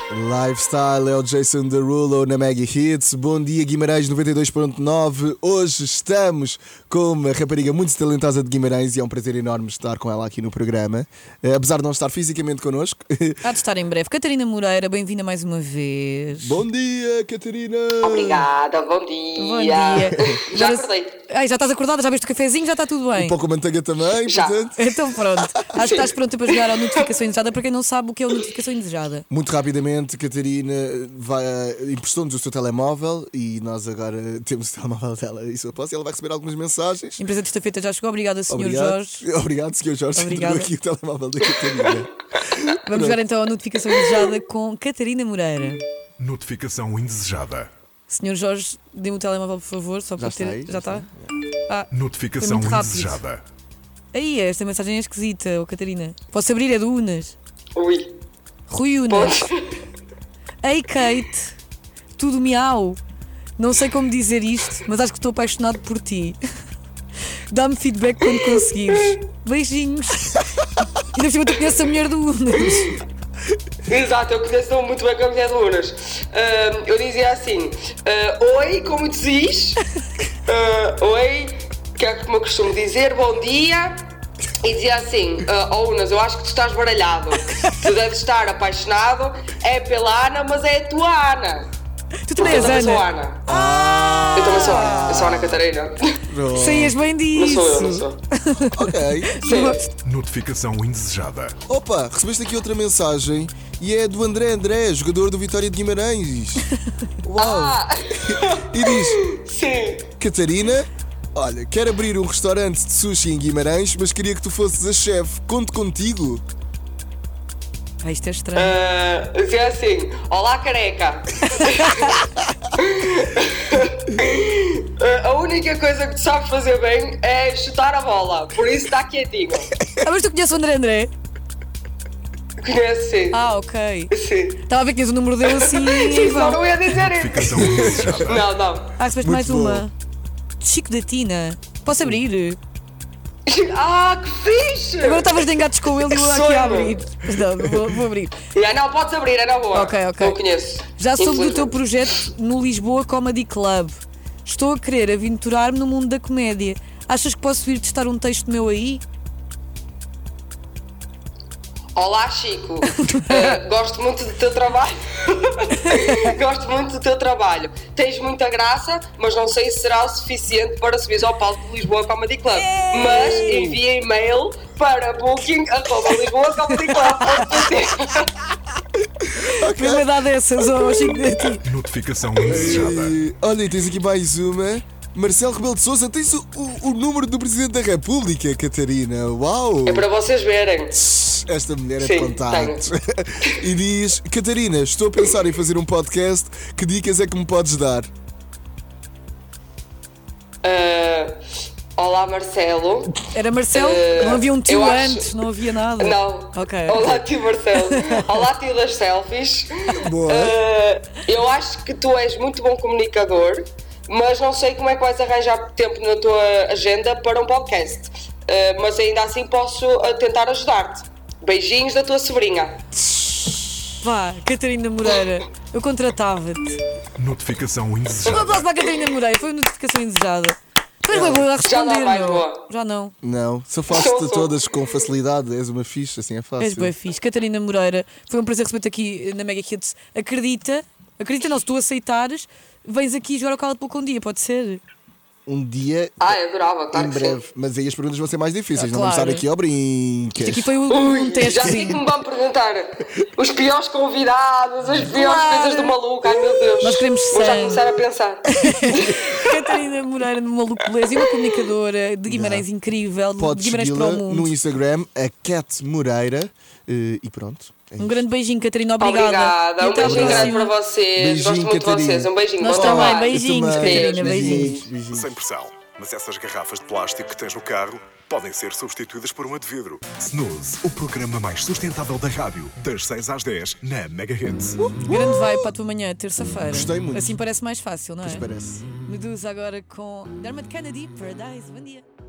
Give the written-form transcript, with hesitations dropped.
Lifestyle é o Jason Derulo na Mega Hits. Bom dia, Guimarães 92.9. Hoje estamos com uma rapariga muito talentosa de Guimarães e é um prazer enorme estar com ela aqui no programa, apesar de não estar fisicamente connosco. Há de estar em breve. Catarina Moreira, bem-vinda mais uma vez. Bom dia, Catarina. Obrigada, bom dia. Bom dia. Já acordei. Ai, já estás acordada? Já viste o cafezinho? Já está tudo bem? Um pouco de manteiga também, Já. portanto. Então pronto. Acho que estás pronta para jogar a notificação indesejada. Para quem não sabe o que é a notificação indesejada. Muito rapidamente, Catarina emprestou-nos o seu telemóvel e nós agora temos o telemóvel dela. Isso eu posso. E ela vai receber algumas mensagens. A empresa de esta-feita já chegou. Obrigada, Sr. Jorge. Obrigado, Sr. Jorge. Obrigada. Entregou aqui o telemóvel da Catarina. Vamos jogar então a notificação indesejada com Catarina Moreira. Notificação indesejada. Sr. Jorge, dê-me o telemóvel, por favor, só para Já está aí, ter. já está? está. Notificação Foi muito rápido. indesejada. Aí, esta mensagem é esquisita, Catarina. Posso abrir? É do Unas. Ui. Rui Unas. Ei, Kate. Tudo miau. Não sei como dizer isto, mas acho que estou apaixonado por ti. Dá-me feedback quando conseguires. Beijinhos. E ainda por cima tu conheces a mulher do Unas. Exato, eu conheço muito bem com a mulher de Unas. Eu dizia assim: oi, como dizes? Oi, que é como eu costumo dizer, bom dia. E dizia assim: Unas, eu acho que tu estás baralhado. Tu deves estar apaixonado, é pela Ana, mas é a tua Ana. Tu também és Eu também sou Ana. Ana. Eu também sou Ana. Eu sou Ana Catarina. Saías bem Não disso. sou eu, não sou. Ok. Sim. Notificação indesejada. Opa, recebeste aqui outra mensagem e é do André, jogador do Vitória de Guimarães. Uau! E diz: Sim. Catarina, olha, quero abrir um restaurante de sushi em Guimarães, mas queria que tu fosses a chefe. Conto contigo. Ah, isto é estranho. Dizia assim: olá, careca. A única coisa que tu sabes fazer bem é chutar a bola, por isso está quietinho. Mas tu conheces o André? Conhece, sim. Ah, ok. Sim. Estava a ver que tinhas o número dele assim. Sim, só não ia dizer isso. Notificação indesejada. Não. Ah, recebeste Muito mais bom. uma. Chico da Tina. Posso abrir? Ah, que fixe! Agora estavas de engates com ele e eu aqui sonho. a abrir. Mas não, vou abrir. Não, podes abrir, é na boa. Ok. Não conheço. Já soube do teu Infelizmente. projeto no Lisboa Comedy Club. Estou a querer aventurar-me no mundo da comédia. Achas que posso ir testar um texto meu aí? Olá, Chico. Gosto muito do teu trabalho. Gosto muito do teu trabalho. Tens muita graça, mas não sei se será o suficiente para subir ao palco do Lisboa Comedy Club. Mas envia e-mail para booking@lisboacomedyclub.pt. Mesmo a dar dessas, oh Chico da Tina. Notificação indesejada. Olha, tens aqui mais uma. Marcelo Rebelo de Sousa, tens o número do Presidente da República, Catarina. Uau! É para vocês verem. Esta mulher é Sim, de contactos. E diz: Catarina, estou a pensar em fazer um podcast. Que dicas é que me podes dar? Olá, Marcelo. Era Marcelo? Não havia um tio eu acho- antes, não havia nada. Não. Ok. Olá, tio Marcelo. Olá, tio das selfies. Boa. Eu acho que tu és muito bom comunicador, mas não sei como é que vais arranjar tempo na tua agenda para um podcast. Mas ainda assim posso tentar ajudar-te. Beijinhos da tua sobrinha. Vá, Catarina Moreira, eu contratava-te. Notificação Um indesejada. aplauso para a Catarina Moreira, foi uma notificação indesejada. Tu és bem boa a Já responder, não vai meu. boa. Já não. Não, se eu faço Sou. de todas com facilidade, és uma fixe, assim é fácil. És bem fixe. Catarina Moreira, foi um prazer receber-te aqui na Mega Hits. Acredita não, se tu aceitares, vens aqui jogar ao Cala-te Boca um dia, pode ser? Um dia Eu adorava, claro em que breve, sim. mas aí as perguntas vão ser mais difíceis, Ah, não vamos claro. estar aqui ao brinques. Isto aqui foi um Já sei que testezinho. me vão perguntar os piores convidados, as piores Claro. coisas do maluco. Ai, meu Deus. Nós queremos Vou já sangue. começar a pensar. Catarina Moreira, no Maluco Beleza, e uma comunicadora de Guimarães incrível, de Podes Guimarães para o segui-la mundo. no Instagram, a Cat Moreira, e pronto. É Um isto. grande beijinho, Catarina, obrigada. Obrigada. E Um até à beijinho grande próxima. para vocês. Beijinho, Gosto muito Catarina. de vocês. Um beijinho. Nós bom também, trabalho. beijinhos, Eu também. Catarina, beijinhos. Beijinhos. Sem pressão. Mas essas garrafas de plástico que tens no carro podem ser substituídas por uma de vidro. Snooze, o programa mais sustentável da rádio. Das 6 às 10 na Mega Hits. Grande vai para a tua manhã, terça-feira. Gostei muito. Assim parece mais fácil, não é? Pois parece. Medusa agora com Dermot Kennedy, Paradise. Bom dia.